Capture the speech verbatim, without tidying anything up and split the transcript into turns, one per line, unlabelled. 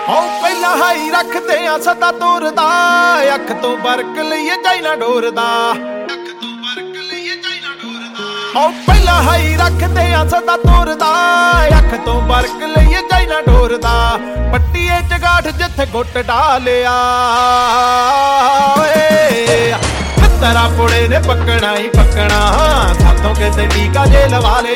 ਹੋ ਪਹਿਲਾਂ ਹਾਈ ਰੱਖਦੇ ਆ ਸਦਾ ਤੋਰਦਾ, ਅੱਖ ਤੋਂ ਬਰਕ ਲਈਏ ਚਾਈਨਾ ਡੋਰਦਾ, ਅੱਖ ਤੋਂ ਬਰਕ ਲਈਏ ਚਾਈਨਾ ਡੋਰਦਾ। ਹੋ ਪਹਿਲਾਂ ਹਾਈ ਰੱਖਦੇ ਆ ਸਦਾ ਤੋਰਦਾ, ਅੱਖ ਤੋਂ ਬਰਕ ਲਈਏ ਚਾਈਨਾ ਡੋਰਦਾ। ਪੱਟੀਏ ਚਗਾਠ ਜਿੱਥੇ ਗੁੱਟ ਡਾਲਿਆ ਓਏ, ਤਰਾ ਪੁੜੇ ਨੇ ਪੱਕਣਾ ਹੀ ਪੱਕਣਾ, ਸਾਥੋਂ ਕਿਤੇ ਟੀਕਾ ਜੇ ਲਵਾ ਲਿਆ।